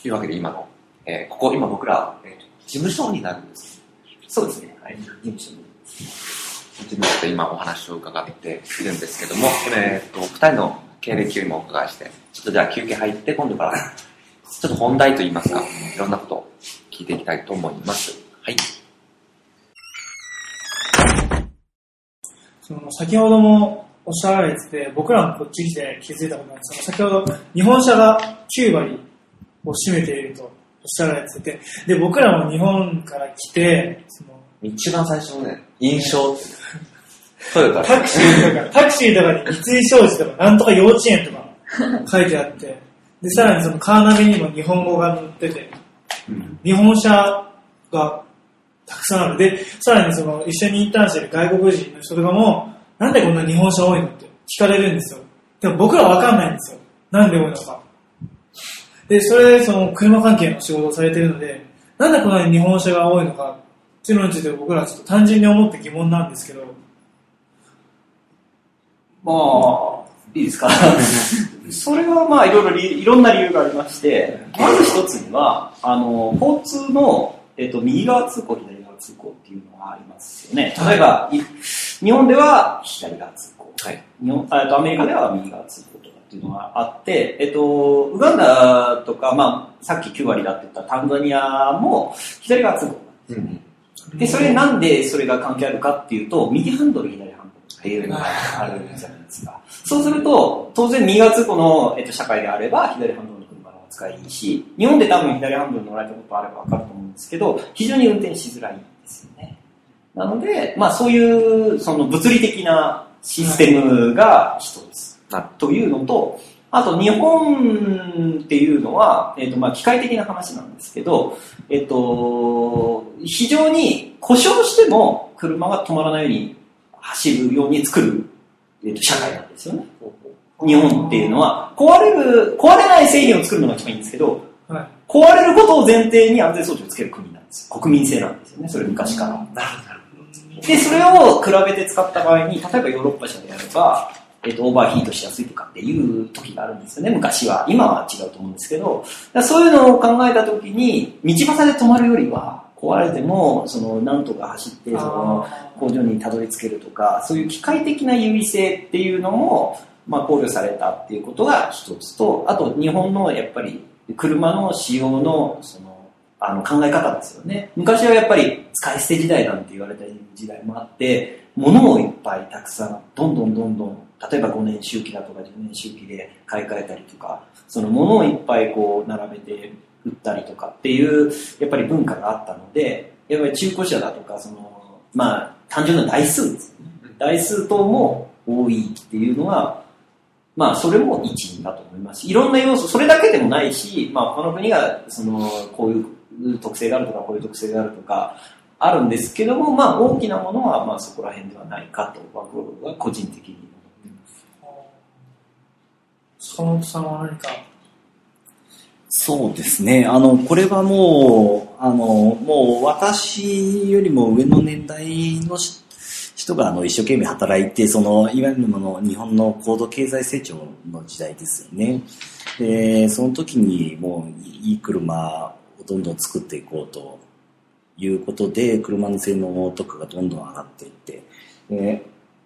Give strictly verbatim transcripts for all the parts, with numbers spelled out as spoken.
というわけで今の、えー、ここ今僕ら、えー、事務所になるんです。 そうですね。はい。事務所に。 事務所で今お話を伺っているんですけども、えー、とふたりの経歴を今お伺いして、ちょっとじゃあ休憩入って今度からちょっと本題といいますか、いろんなことを聞いていきたいと思います。はい。 その先ほどもおっしゃられてて、僕らもこっち来て気づいたことなんですが、先ほど日本車がきゅうわりを占めているとおっしゃられてて、で僕らも日本から来て、その一番最初のね、印象トヨタタクシーとかタクシーとかに三井商事とかなんとか幼稚園とか書いてあって、でさらにそのカーナビにも日本語が載ってて、うん、日本車がたくさんある。でさらにその一緒にインターンしてる外国人の人とかも、なんでこんな日本車多いのって聞かれるんですよ。でも僕らわかんないんですよ。なんで多いのか。で、それでその車関係の仕事をされているので、なんでこんなに日本車が多いのかっていうのについて僕らちょっと単純に思って疑問なんですけど。 まあ、いいですか。それはまあいろいろいろんな理由がありまして、まず一つには、あの、交通の、えっと、右側通行、左側通行っていうのがありますよね。例えば、はい、日本では左側通行、はい、日本あとアメリカでは右側通行とかっていうのがあって、えっと、ウガンダとか、まあ、さっききゅうわりだって言ったタンザニアも左側通行なんですよね。うん、で、それなんでそれが関係あるかっていうと、右ハンドル、左ハンドルっていうのがあるじゃないですか。そうすると、当然右側通行の、えっと、社会であれば、左ハンドルの車の扱いいいし、日本で多分左ハンドル乗られたことあればわかると思うんですけど、非常に運転しづらいんですよね。なので、まあそういう、その物理的なシステムが一つというのと、あと日本っていうのは、えっと、まあ機械的な話なんですけど、えっと、非常に故障しても車が止まらないように走るように作る、えっと、社会なんですよね。日本っていうのは、壊れる、壊れない製品を作るのが一番いいんですけど、はい、壊れることを前提に安全装置をつける国なんですよ。国民性なんですよね。それ昔から。なるほど。で、それを比べて使った場合に、例えばヨーロッパ車であれば、えっと、オーバーヒートしやすいとかっていう時があるんですよね。昔は。今は違うと思うんですけど、そういうのを考えた時に、道端で止まるよりは、壊れても、その、なんとか走って、その、工場にたどり着けるとか、そういう機械的な優位性っていうのも、まあ、考慮されたっていうことが一つと、あと、日本のやっぱり、車の使用の、その、あの、考え方ですよね。昔はやっぱり、使い捨て時代なんて言われた時代もあって、物をいっぱいたくさん、どんどんどんどん、例えばごねん周期だとかじゅうねん周期で買い替えたりとか、その物をいっぱいこう、並べて売ったりとかっていう、やっぱり文化があったので、やっぱり中古車だとか、その、まあ、単純な台数ですよね。台数等も多いっていうのは、まあ、それも一因だと思いますし、いろんな要素、それだけでもないし、まあ、この国が、その、こういう特性があるとか、こういう特性があるとか、あるんですけども、まあ、大きなものは、まあ、そこら辺ではないかと、僕は個人的に思います。 坂本さんは何か？ そうですね。あの、これはもう、あの、もう私よりも上の年代の人があの一生懸命働いて、そのいわゆるもの日本の高度経済成長の時代ですよね。で、その時にもういい車をどんどん作っていこうということで、車の性能とかがどんどん上がっていって、で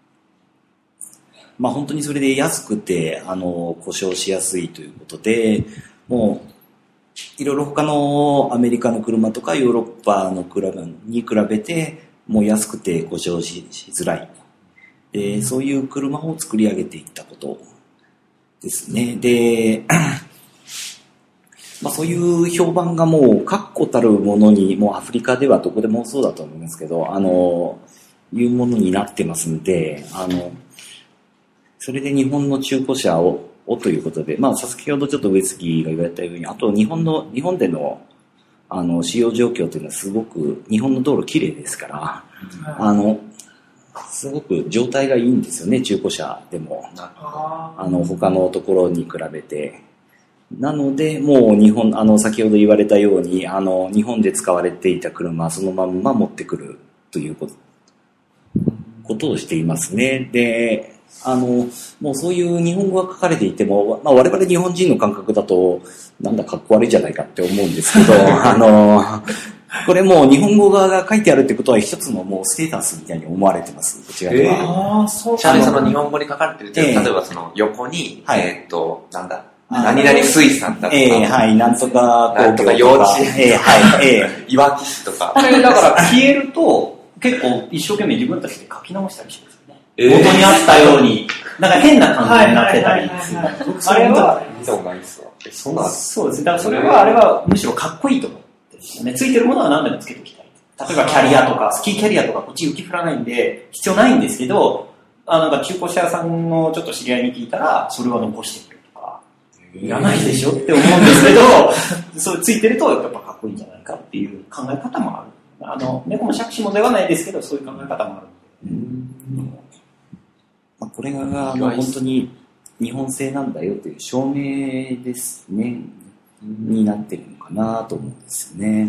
まあ本当にそれで安くてあの故障しやすいということで、もういろいろ他のアメリカの車とかヨーロッパの車に比べてもう安くて故障 し, しづらい、でそういう車を作り上げていったことですね。で、まあ、そういう評判がもう確固たるものに、もうアフリカではどこでもそうだと思いますけど、あのいうものになってますんで、あのそれで日本の中古車ををということで、まあ、先ほどちょっと上杉が言われたように、あと日本の、日本での、あの、使用状況というのはすごく、日本の道路きれいですから、うん、あの、すごく状態がいいんですよね、中古車でも。あの、他のところに比べて。なので、もう日本、あの、先ほど言われたように、あの、日本で使われていた車、そのまんま持ってくるということ、ことをしていますね。で、あの、もうそういう日本語が書かれていても、まあ、我々日本人の感覚だと、 なんだかっこ悪いじゃないかって思うんですけど、あの、これもう日本語が書いてあるってことは一つのもうステータスみたいに思われてます、こちらでは。えー、あそうちなみにその日本語に書かれてるって、えー、例えばその横に、はい、えー、っと、なんだ、何々水産だとか、 えー、はい、なんとかなんとか幼稚園、 えー、はい、えー、いわき市とか。 あれだから消えると、結構一生懸命自分たちで書き直したりしますよね。えー、元にあったように、なんか変な感じになってたりする。あれは、 見たことないですわ。え、そんなそうですね。だからそれは、あれはむしろかっこいいと思ってですよね。ついてるものは何でもつけておきたい。例えばキャリアとか、スキーキャリアとかこっち雪降らないんで、必要ないんですけど、あなんか中古車屋さんのちょっと知り合いに聞いたら、それは残してくれとか、いらないでしょって思うんですけど、そうついてるとやっぱかっこいいんじゃないかっていう考え方もある。あの、猫も杓子もではないですけど、そういう考え方もある。うんまあ、これがあの本当に日本製なんだよという証明ですね、になってるのかなと思うんですよね。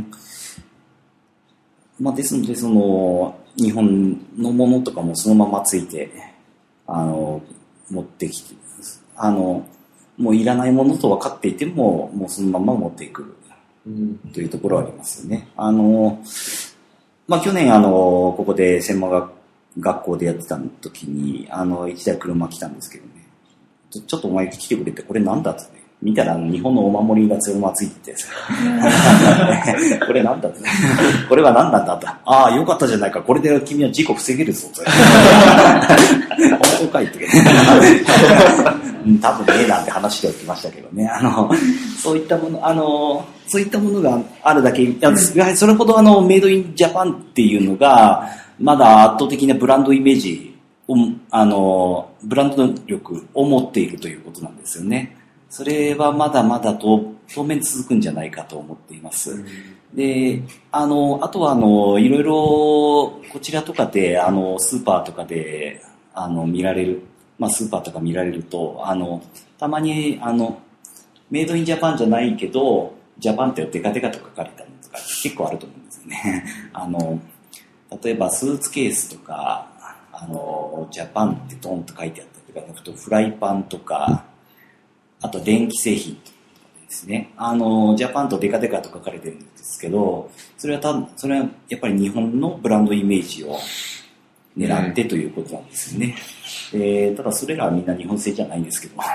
まあ、ですので、その、日本のものとかもそのままついて、あの、持ってきて、あの、もういらないものと分かっていても、もうそのまま持っていくというところはありますよね。あの、まあ、去年、あの、ここで専門学学校でやってた時に、あの、一台車来たんですけどね、ちょ、ちょっとお前来てくれて、これなんだってね。見たら日本のお守りがそのままついててこれなんだってこれは何なんだと。ああ、よかったじゃないか。これで君は事故防げるぞと。本当かいって多分ねえなんて話しておきましたけどね。あの、そういったもの、あの、そういったものがあるだけ、いやそれほどあの、メイドインジャパンっていうのが、まだ圧倒的なブランドイメージを、あの、ブランド力を持っているということなんですよね。それはまだまだと当面続くんじゃないかと思っています。うん、で、あの、あとはあの、いろいろこちらとかで、あの、スーパーとかで、あの、見られる、まあスーパーとか見られると、あの、たまにあの、メイドインジャパンじゃないけど、ジャパンってデカデカと書かれたりとか結構あると思うんですよね。あの、例えばスーツケースとか、あの、ジャパンってドンと書いてあったりとか、フライパンとか、あと電気製品とかですね。あの、ジャパンとデカデカと書かれてるんですけど、それはた、それはやっぱり日本のブランドイメージを狙ってということなんですよね。うん、えー、ただそれらはみんな日本製じゃないんですけど。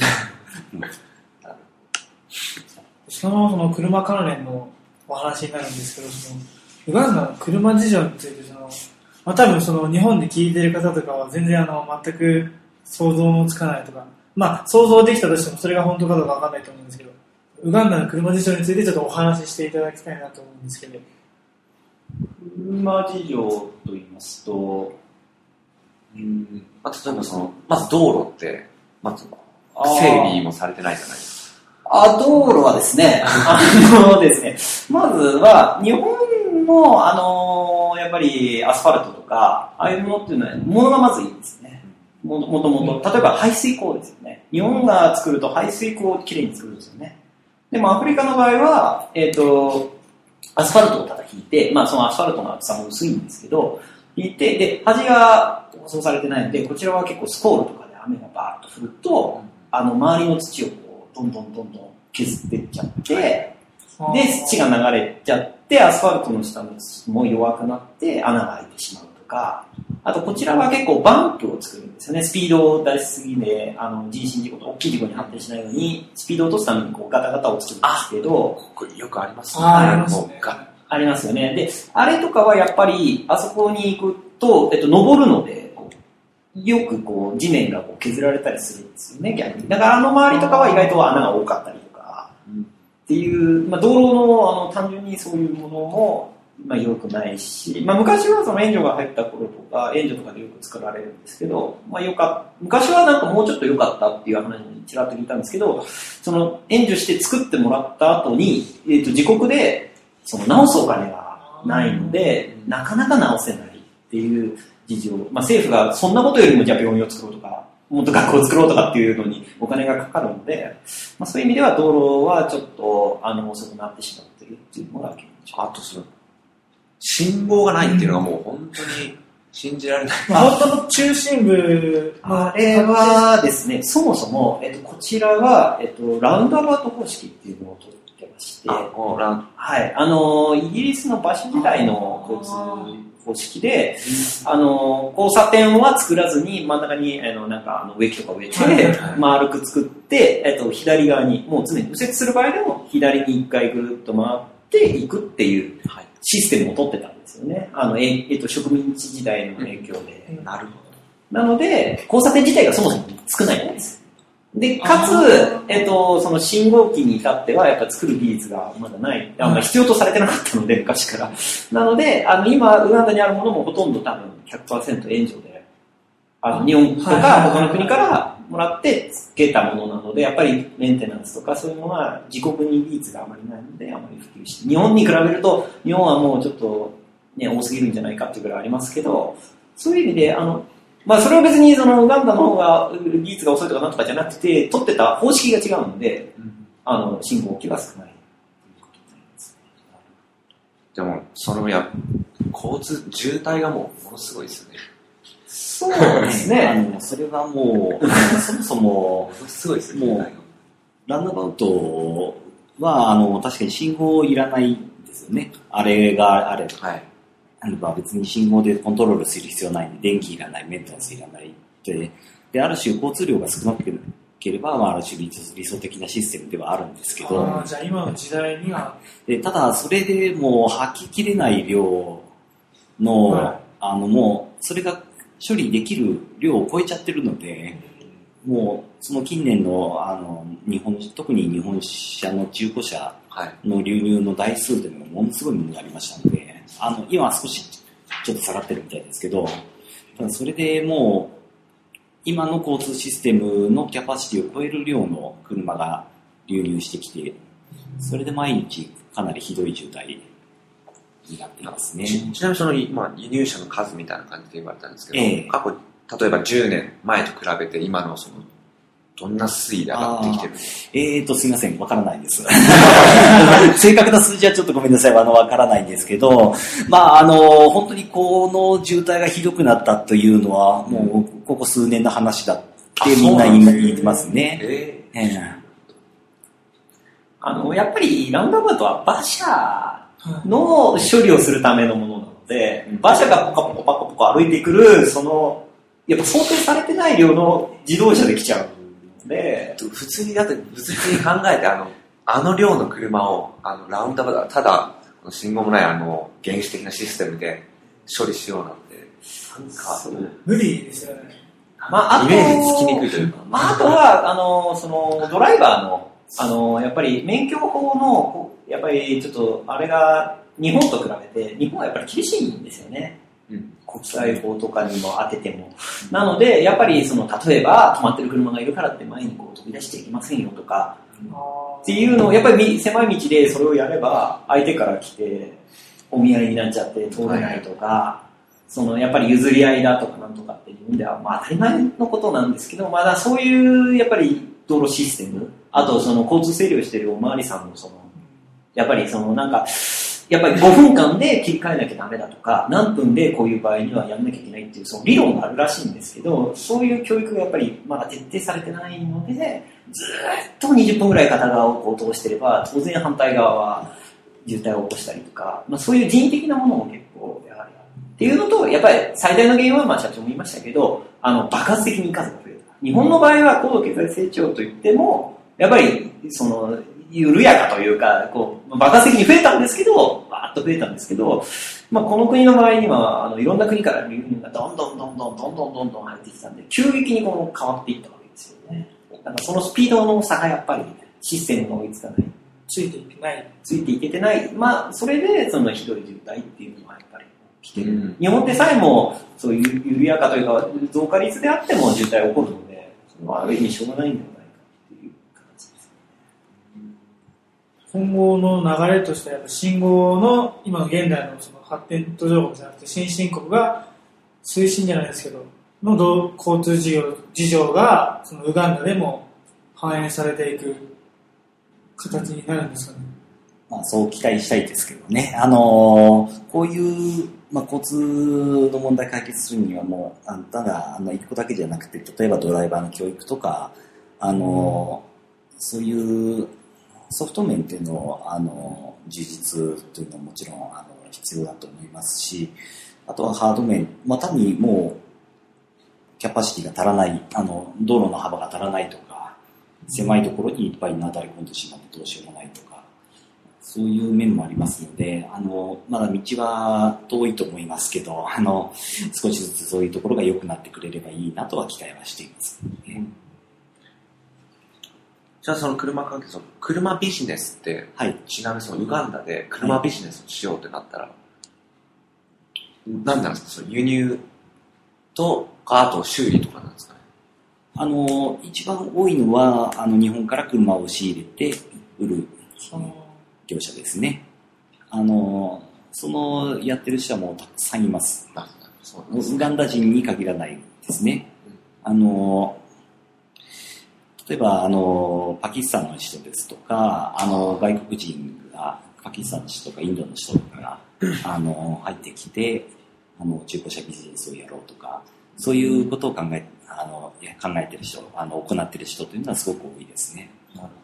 そのその車関連のお話になるんですけど、そのウガンダの車事情についてその、まあ、多分その日本で聞いてる方とかは全然あの全く想像もつかないとか、まあ想像できたとしてもそれが本当かどうかわかんないと思うんですけど、ウガンダの車事情についてちょっとお話ししていただきたいなと思うんですけど。 車事情と言いますと、 うんまあ、例えばそのまず道路ってまず整備もされてないじゃないですか。 あ、道路はですね、あのですね、まずは日本のあのやっぱりアスファルトとかああいうものっていうのはものがまずいいんですね。もともと例えば排水溝ですよね。日本が作ると排水溝をきれいに作るんですよね。でもアフリカの場合はえっとアスファルトをただ引いて、まあそのアスファルトの厚さも薄いんですけど、引いてで端が舗装されてないので、こちらは結構スコールとかで雨がバーッと降ると、あの周りの土をどんどんどんどん削っていっちゃって、で、土が流れちゃって、アスファルトの下の土も弱くなって穴が開いてしまうとか、あとこちらは結構バンプを作るんですよね。スピードを出しすぎで、あの人身事故と大きい事故に発展しないように、スピードを落とすためにこうガタガタを作るんですけど、 これよくありますね。あ, ありますね。 ありますよね。で、あれとかはやっぱり、あそこに行くと、えっと、登るので、よくこう地面がこう削られたりするんですよね、逆に。だからあの周りとかは意外と穴が多かったりとか、っていう、まあ、道路のあの単純にそういうものも、まあ、良くないし、まあ、昔はその援助が入った頃とか、援助とかでよく作られるんですけど、まあ、よか昔はなんかもうちょっと良かったっていう話にちらっと聞いたんですけど、その援助して作ってもらった後に、えっと、自国でその直すお金がないので、なかなか直せないっていう事情、まあ、政府がそんなことよりもじゃあ病院を作ろうとか、もっと学校を作ろうとかっていうのにお金がかかるので、まあ、そういう意味では道路はちょっとあの遅くなってしまっているっていうのが現状。 あとその信号がないっていうのがもう本当に信じられない。 まあ、本当の中心部のあれはですね、そもそも、えっと、こちらは、えっと、ラウンドアバウト方式っていうのを取ってまして、 あ、こうラウンはい、あの、イギリスの馬車時代の交通方式で、あの、交差点は作らずに真ん中に、あの、なんか、あの植木とか植えて、 はいはい丸く作って、えっと、左側に、もう常に右折する場合でも、左に一回ぐるっと回っていくっていうシステムを取ってたんですよね。あの、ええっと、植民地時代の影響で。 うんなるほなので、交差点自体がそもそも少ないんです。で、かあつ、えっと、その信号機に至っては、やっぱ作る技術がまだない、あんま必要とされてなかったので、昔から。なので、あの、今、ウガンダにあるものもほとんど多分ひゃくパーセント援助で、あの、日本とかはいはいはい他の国からもらって付けたものなので、やっぱりメンテナンスとかそういうのは自国に技術があまりないので、あまり普及して、日本に比べると、日本はもうちょっと、ね、多すぎるんじゃないかっていうぐらいありますけど、そういう意味で、あの、まあ、それは別にそのウガンダの方が技術が遅いとかなんとかじゃなくて、取ってた方式が違うので、あの、信号機が少ない。 でも、そのや、交通、渋滞がもう、ものすごいですよね。 そうですね。 あの、それはもう、そもそも、 ものすごいですよね、 もう渋滞がランドアバウトは、あの、確かに信号いらないんですよね。あれがあれば。 はい。 あのまあ別に信号でコントロールする必要ないんで、電気いらない、メンテナンスいらないって、で、ある種交通量が少なければ、まあ、ある種理想的なシステムではあるんですけど、 あーじゃあ今の時代には、 でただ、それでもう吐ききれない量の、 はいあの、もう、それが処理できる量を超えちゃってるので、もう、その近年の、あの、日本、特に日本車の中古車はい。 の流入の台数というのがものすごいものがありましたので、あの、今は少しちょっと下がってるみたいですけど、ただそれでもう、今の交通システムのキャパシティを超える量の車が流入してきて、それで毎日かなりひどい渋滞になっていますね。 ちちなみにその、まあ、輸入車の数みたいな感じで言われたんですけど、 ええ過去、例えばじゅうねんまえと比べて今のその、どんな推移で上がってきてるんですか？ えーと、すいません、わからないです。正確な数字はちょっとごめんなさい、あの、わからないんですけど、まあ、あの、本当にこの渋滞がひどくなったというのは、もう、ここ数年の話だってみんな言い言ってますね。 えええあの、やっぱりラウンドアバウトは馬車の処理をするためのものなので、馬車がポカポコポカポコ歩いてくる、その、やっぱ想定されてない量の自動車で来ちゃうので、 普通にだって物理的に考えてあの、あの量の車をあのラウンドアバウト、ただこの信号もないあの原始的なシステムで処理しようなんて、なんか、 無理ですよね。 まあ、あと、 イメージつきにくいというか。 まあ、あとは、あの、その、ドライバーの、あの、やっぱり免許法の、こうやっぱりちょっと、あれが、日本と比べて、日本はやっぱり厳しいんですよね。 うん国際法とかにも当てても。なので、やっぱり、その、例えば、止まってる車がいるからって前にこう飛び出していきませんよとか、っていうのを、やっぱり狭い道でそれをやれば、相手から来て、お見合いになっちゃって通れないとか、その、やっぱり譲り合いだとかなんとかっていう意味では、まあ当たり前のことなんですけど、まだそういう、やっぱり道路システム、あとその交通整理をしているおまわりさんのその、やっぱりそのなんか、やっぱりごふんかんで切り替えなきゃダメだとか、何分でこういう場合にはやんなきゃいけないっていうその理論があるらしいんですけど、そういう教育がやっぱりまだ徹底されてないので、ずーっとにじゅっぷんぐらい片側をこう通してれば、当然反対側は渋滞を起こしたりとか、まあ、そういう人為的なものも結構やはりあるっていうのと、やっぱり最大の原因はまあ社長も言いましたけど、あの爆発的に数が増えた。日本の場合は高度経済成長といっても、やっぱりその緩やかというか、こう爆発的に増えたんですけど、バーッと増えたんですけど、まあ、この国の場合にはあのいろんな国から流入がどんどんどんどんどんどんどんどん入ってきたんで、急激にこの変わっていったわけですよね。だからそのスピードの差がやっぱりシステムが追いつかない。 ついていけない。 ついていけてない。まあ、それでそのひどい渋滞っていうのはやっぱり来てる。 うん、 日本でさえもそういう緩やかというか増加率であっても渋滞起こるので、それはある意味しょうがないんではないかっていう形です。 今後の流れとしてはやっぱ信号の今の現代のその発展途上国じゃなくて先進国が推進じゃないですけどの道交通事業事情がそのウガンダでも反映されていく形になるんですかね。 まあ、そう期待したいですけどね。あのーこういうまあ、交通の問題解決するにはもう、あただ、あの、一個だけじゃなくて、例えばドライバーの教育とか、あの、うん、そういうソフト面っていうのを、あの、充実というのはもちろん、あの、必要だと思いますし、あとはハード面、まあ、単にもう、キャパシティが足らない、あの、道路の幅が足らないとか、狭いところにいっぱいなだれ込んでしまってどうしようもないとか、そういう面もありますので、あの、まだ道は遠いと思いますけど、あの、少しずつそういうところが良くなってくれればいいなとは期待はしています。うん、 じゃあその車関係、その車ビジネスって、 はい、 ちなみにそのウガンダで車ビジネスをしようってなったら、はい、何なんですか、その輸入とか、あと修理とかなんですかね。 あの、一番多いのは、あの、日本から車を仕入れて売る。業者ですね。あの、そのやってる人はもうたくさんいます。 あ、そうですね。 ウガンダ人に限らないですね。うん、あの、例えば、あの、パキスタンの人ですとか、あの、外国人が、パキスタンの人とかインドの人とかが、あの、入ってきて、あの、中古車ビジネスをやろうとか、そういうことを考え、あの、考えてる人、あの、行ってる人というのはすごく多いですね。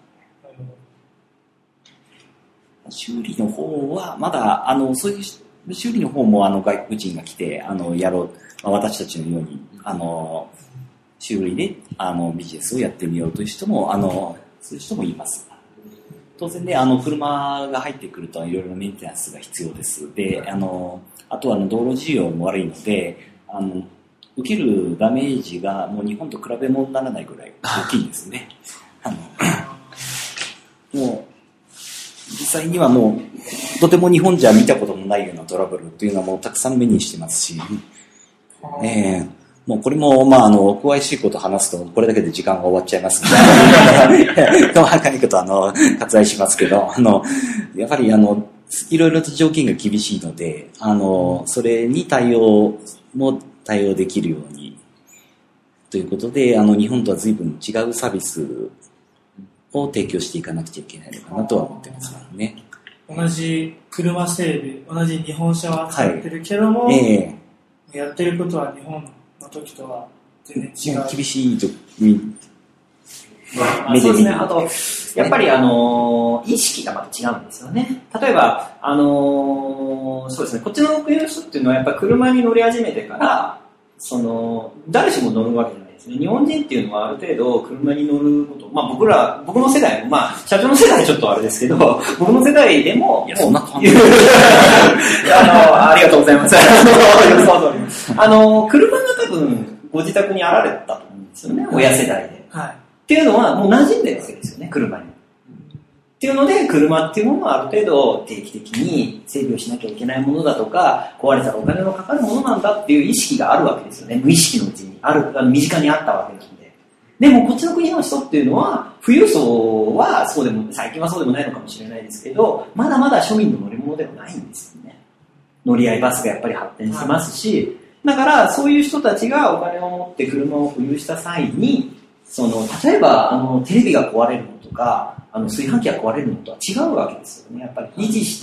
修理の方は、まだ、あの、そういう修理の方も、あの、外国人が来て、あの、やろう、まあ、私たちのように、あの、修理で、あの、ビジネスをやってみようという人も、あの、そういう人もいます。当然ね、あの、車が入ってくると、いろいろメンテナンスが必要です。で、あの、あとは、あの、道路事情も悪いので、あの、受けるダメージが、もう日本と比べ物にならないぐらい大きいんですね。あの、もう、実際にはもう、とても日本じゃ見たことのないようなトラブルというのはもうたくさん目にしてますし、えー、もうこれも、まあ、あの、詳しいことを話すと、これだけで時間が終わっちゃいますので、細かいことは、あの、割愛しますけど、あの、やはり、あの、いろいろと条件が厳しいので、あの、それに対応も対応できるように、ということで、あの、日本とは随分違うサービスを提供していかなくちゃいけないのかなとは思ってますからね。 同じ車整備、同じ日本車は使ってるけども、はい、えー、やってることは日本の時とは全然違う。 厳しいと、 まあ、そうですね。あと、やっぱりあのー、意識がまた違うんですよね。例えば、あのー、そうですね、こっちの国の人っていうのはやっぱり車に乗り始めてから、その、誰しも乗るわけじゃない。日本人っていうのはある程度車に乗ること、まあ僕ら、僕の世代も、まあ社長の世代はちょっとあれですけど、僕の世代でも、 いや、そんな感じ。 あの、ありがとうございます。あの、車が多分ご自宅にあられたと思うんですよね、親世代で。 はい。 っていうのはもう馴染んでるわけですよね、車に。っていうので、車っていうものはある程度定期的に整備をしなきゃいけないものだとか、壊れたらお金のかかるものなんだっていう意識があるわけですよね。無意識のうちに。ある、あの身近にあったわけなんで。でも、こっちの国の人っていうのは、富裕層はそうでも、最近はそうでもないのかもしれないですけど、まだまだ庶民の乗り物ではないんですよね。乗り合いバスがやっぱり発展してますし、だから、そういう人たちがお金を持って車を保有した際に、その、例えば、あの、テレビが壊れるのとか、あの炊飯器が壊れるのとは違うわけですよね。やっぱり維持して、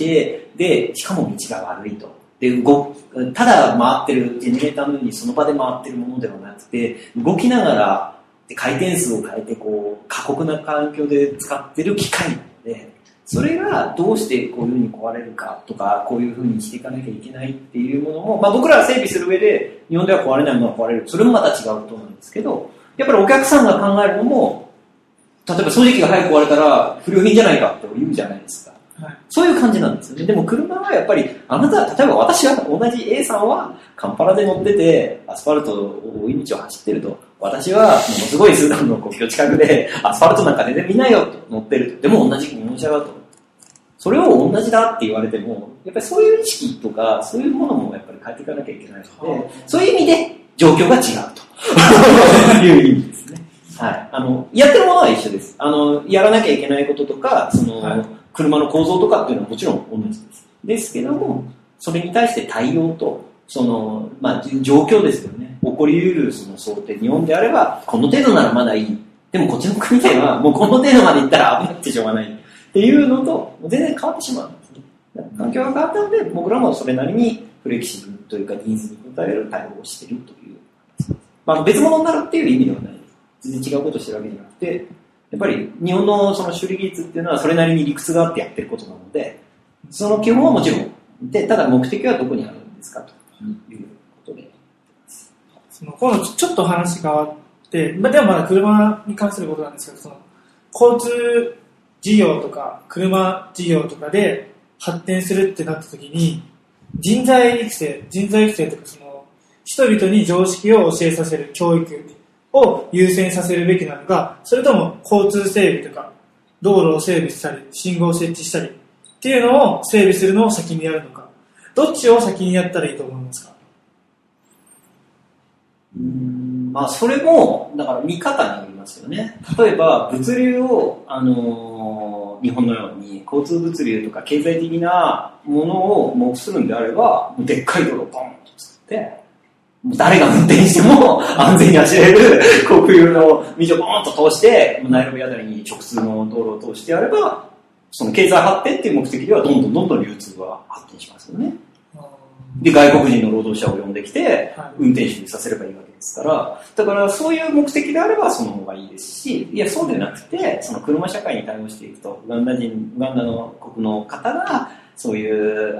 で、しかも道が悪いと。で、動ただ回ってるジェネレーターのようにその場で回ってるものではなくて、動きながら回転数を変えて、こう、過酷な環境で使ってる機械なので、それがどうしてこういうふうに壊れるかとか、こういうふうにしていかなきゃいけないっていうものも、まあ僕らは整備する上で、日本では壊れないものは壊れる。それもまた違うことなんですけど、やっぱりお客さんが考えるのも、例えば掃除機が早く壊れたら不良品じゃないかって言うじゃないですか。はい、そういう感じなんですよね。でも車はやっぱり、あなた、例えば私は同じ A さんはカンパラで乗ってて、アスファルトを追い道を走ってると。私はものすごいスーダンの国境近くで、アスファルトなんか全然見ないよと乗ってると。でも同じ日本車だと。それを同じだって言われても、やっぱりそういう意識とか、そういうものもやっぱり変えていかなきゃいけないので、そういう意味で状況が違うという意味ですね。はい。あの、やってるものは一緒です。あの、やらなきゃいけないこととか、その、はい、車の構造とかっていうのはもちろん同じです。ですけども、それに対して対応と、その、まあ、状況ですよね。起こり得るその想定。日本であれば、この程度ならまだいい。でもこっちの国では、もうこの程度まで行ったら危なくてしょうがない。っていうのと、全然変わってしまうんですね。環境が変わったので、僕らもそれなりに、 フレキシブルというかニーズに応える対応をしているという、まあ、別物になるっていう意味ではないです。全然違うことをしてるわけじゃなくて、やっぱり日本のその処理技術っていうのはそれなりに理屈があってやってることなので、その基本はもちろんで、ただ目的はどこにあるんですかということで。 その今度ちょっと話変わって、まあ、でもまだ車に関することなんですけど、その交通事業とか車事業とかで発展するってなった時に、人材育成、人材育成とかその人々に常識を教えさせる教育を優先させるべきなのか、それとも交通整備とか道路を整備したり信号を設置したりっていうのを整備するのを先にやるのか、どっちを先にやったらいいと思いますか？ うーん、まあそれもだから見方によりますよね。例えば物流を、あのー、日本のように交通物流とか経済的なものを目するんであれば、もうでっかい道路をポンと作って、もう誰が運転しても安全に走れる国有の道をポンと通して、ナイロビあたりに直通の道路を通してやれば、その経済発展っていう目的ではどんどんどんどん流通が発展しますよね。で、外国人の労働者を呼んできて、運転手にさせればいいわけですから、だからそういう目的であればその方がいいですし、いや、そうでなくて、その車社会に対応していくと、ウガンダ人、ウガンダの国の方が、そういう、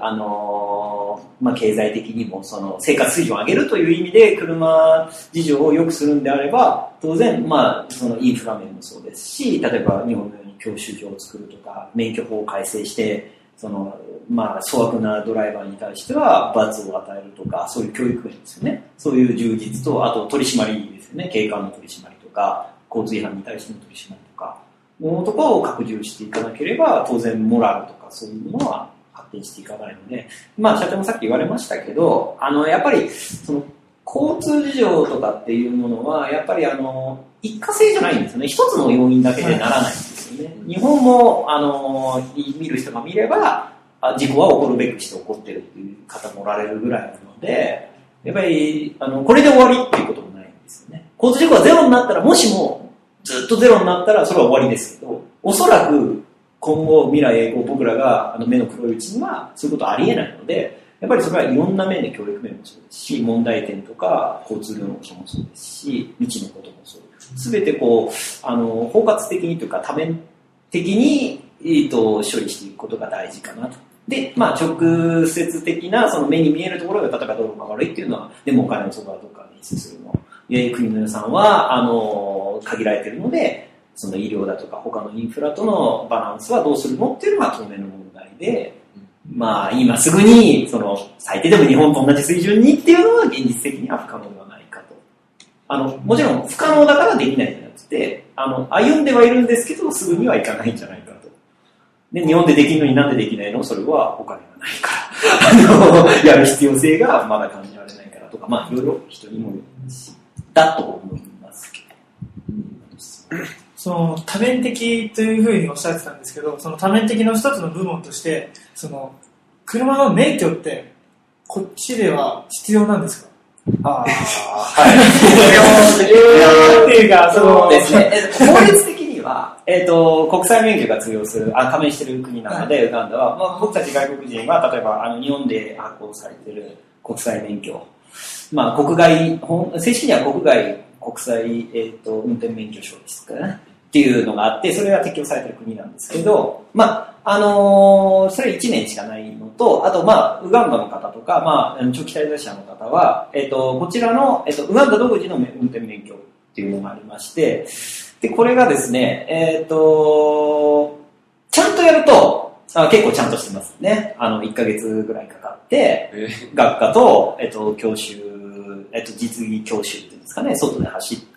あのー、まあ、経済的にも、その、生活水準を上げるという意味で、車事情を良くするんであれば、当然、まあ、そのインフラ面もそうですし、例えば日本のように教習所を作るとか、免許法を改正して、その、まあ、粗悪なドライバーに対しては罰を与えるとか、そういう教育面ですよね。そういう充実と、あと取り締まりですよね。警官の取り締まりとか、交通違反に対しての取り締まりとか、ものとかを拡充していかなければ、当然モラルとかそういうものは発展していかないので、まあ、社長もさっき言われましたけど、あの、やっぱり、その、交通事情とかっていうものは、やっぱりあの、一過性じゃないんですよね。一つの要因だけでならないんですよね。日本も、あの、見る人が見れば、事故は起こるべくして起こってるっていう方もおられるぐらいなので、やっぱり、あの、これで終わりっていうこともないんですよね。交通事故がゼロになったら、もしもずっとゼロになったら、それは終わりですけど、おそらく今後、未来永劫僕らがあの目の黒いうちには、そういうことはありえないので、やっぱりそれはいろんな面で教育面もそうですし、問題点とか交通量のこともそうですし、道のこともそうです。すべてこう、あの、包括的にというか多面的に、えっと、処理していくことが大事かなと。で、まあ、直接的な、その目に見えるところが、例えば道路が悪いっていうのは、でもお金の底はどっかに接するの。え国の予算は、あの、限られているので、その医療だとか他のインフラとのバランスはどうするのっていうのが当面の問題で、まあ、今すぐに、その、最低でも日本と同じ水準にっていうのは現実的には不可能ではないかと。あの、もちろん不可能だからできないじゃなくて、あの、歩んではいるんですけど、すぐにはいかないんじゃないかと。で、日本でできるのになんでできないの？それはお金がないから。あの、やる必要性がまだ感じられないからとか、まあ、いろいろ人にもよりますし、だと思いますけど。 その多面的というふうにおっしゃってたんですけど、その多面的の一つの部門として、その車の免許ってこっちでは必要なんですか？ああ、はい。必要っていうか、そのですね。法律的には、えっと、国際免許が通用する、あ、加盟している国なので、はい、ウガンダは、まあ、僕たち外国人は、例えば、あの、日本で発行されている国際免許、まあ、国外、正式には国外国際、えっと、運転免許証ですかね。っていうのがあって、それが適用されている国なんですけど、まあ、あのー、それいちねんしかないのと、あと、まあ、ウガンダの方とか、まあ、長期滞在者の方は、えっと、こちらの、えっと、ウガンダ独自の運転免許っていうのがありまして、で、これがですね、えっと、ちゃんとやると、あ結構ちゃんとしてますね。あの、いっかげつぐらいかかって、学科と、えっと、教習、えっと、実技教習っていうんですかね、外で走って、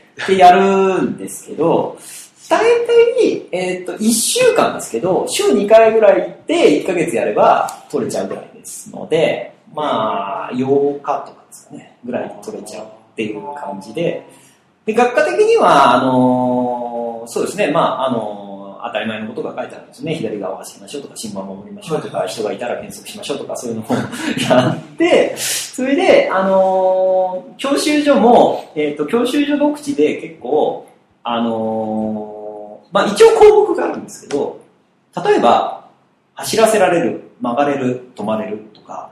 で、やるんですけど、大体、えっと、いっしゅうかんですけど、週にかいぐらい行っていっかげつやれば取れちゃうぐらいですので、まあ、ようかとかですかね、ぐらい取れちゃうっていう感じで、で、学科的には、あのー、そうですね、まあ、あのー、当たり前のことが書いてあるんですね。左側を走りましょうとか、信号を守りましょうとか、人がいたら減速しましょうとか、そういうのをやって、それで、あのー、教習所も、えっと、教習所独自で結構、あのー、まあ、一応項目があるんですけど、例えば、走らせられる、曲がれる、止まれるとか、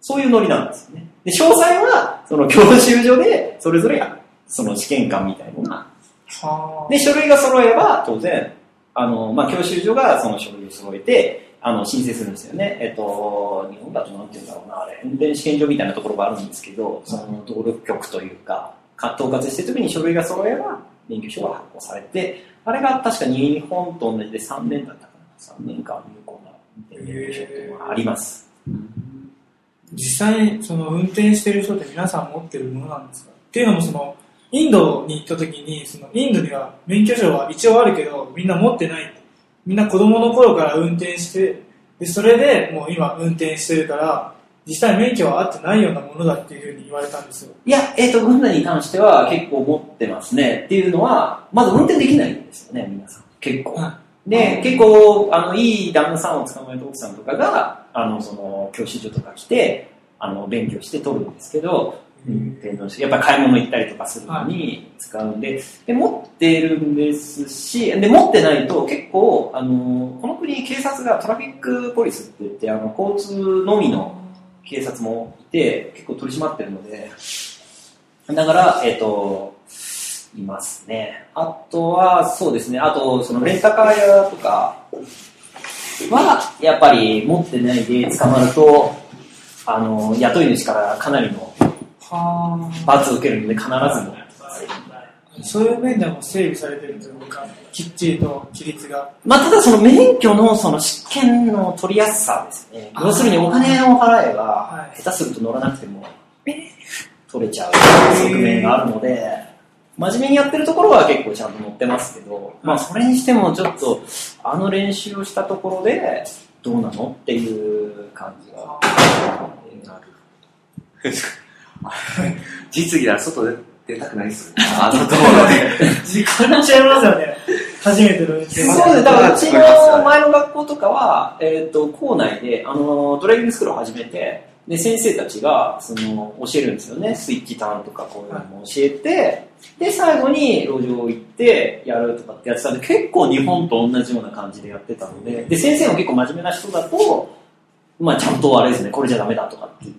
そういうノリなんですよね。で、詳細は、その教習所で、それぞれ、その試験官みたいなのが、で、書類が揃えば、当然、あの、まあ、教習所がその書類を揃えて、あの、申請するんですよね。えっと、日本だとなんて言うんだろうな、あれ、運転試験場みたいなところがあるんですけど、その、登録局というか、統括してる時に書類が揃えば、免許証が発行されて、あれが確か日本と同じでさんねんだったかな。さんねんかん有効な運転免許証っていうのがあります。 実際、その運転してる人って皆さん持ってるものなんですか？っていうのもその、インドに行った時に、そのインドには免許証は一応あるけど、みんな持ってない。みんな子供の頃から運転して、で、それでもう今運転してるから、実際免許はあってないようなものだっていうふうに言われたんですよ。 いや、えっと、運転に関しては結構持ってますね。っていうのは、まず運転できないんですよね、皆さん。結構。で、結構、あの、いい旦那さんを捕まえた奥さんとかが、あの、その、教習所とか来て、あの、勉強して取るんですけど、運転のやっぱり買い物行ったりとかするのに使うんで、で、持ってるんですし、で、持ってないと結構、あの、この国警察がトラフィックポリスって言って、あの、交通のみの警察もいて、結構取り締まってるので、だから、えっと、いますね。あとは、そうですね、あと、そのレンタカー屋とかは、やっぱり持ってないで捕まると、あの、雇い主からかなりの罰を受けるので必ずも。 そういう面でも整備されてるというか、きっちりと規律が。 まあ、ただその免許のその試験の取りやすさですね。要するにお金を払えば、下手すると乗らなくても、取れちゃう側面があるので、真面目にやってるところは結構ちゃんと乗ってますけど、まあそれにしてもちょっと、あの練習をしたところで、どうなのっていう感じがなる。 実技は外で出たくないですよね。あのところで。 時間っちゃいますよね。初めての運転。 そうです。だからうちの前の学校とかは、えっと、校内で、あの、ドライビングスクールを始めて、で、先生たちが、その、教えるんですよね。スイッチターンとかこういうのも教えて、で、最後に路上行ってやるとかってやってたんで、結構日本と同じような感じでやってたので、で、先生も結構真面目な人だと、まあちゃんとあれですね、これじゃダメだとかって言って、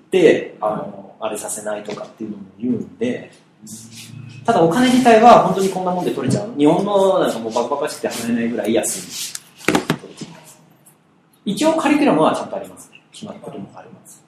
あの、あれさせないとかっていうのも言うんで、ただお金自体は本当にこんなもんで取れちゃう。日本のなんかもうバカバカしくて払えないぐらい安い。一応カリキュラムはちゃんとありますね。決まったこともあります。